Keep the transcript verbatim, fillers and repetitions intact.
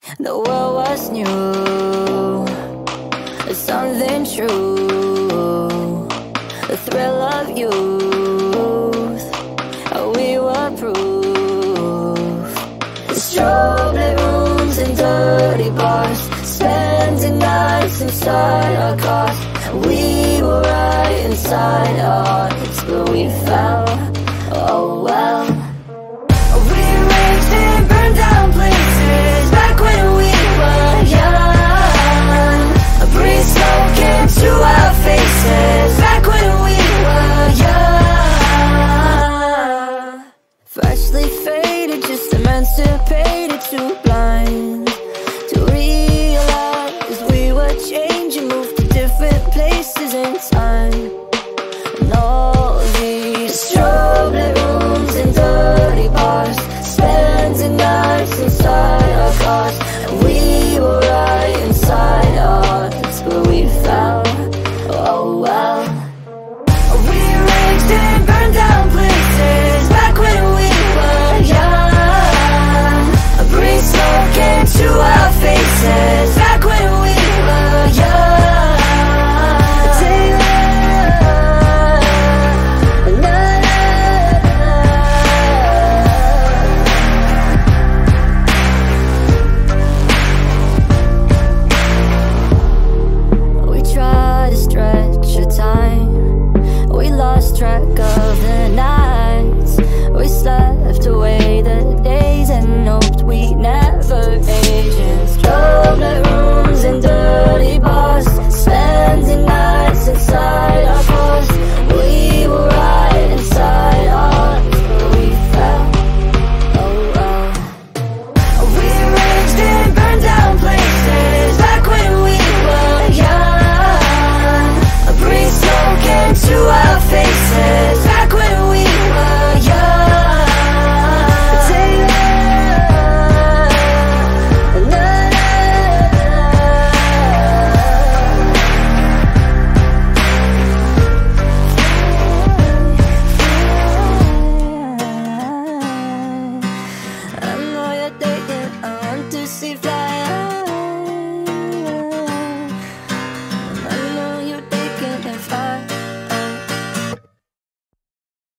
The world was new, something true, the thrill of youth, we were proof. Strobe rooms and dirty bars, spending nights inside our cars. We were right inside our hearts, but we fell, oh well.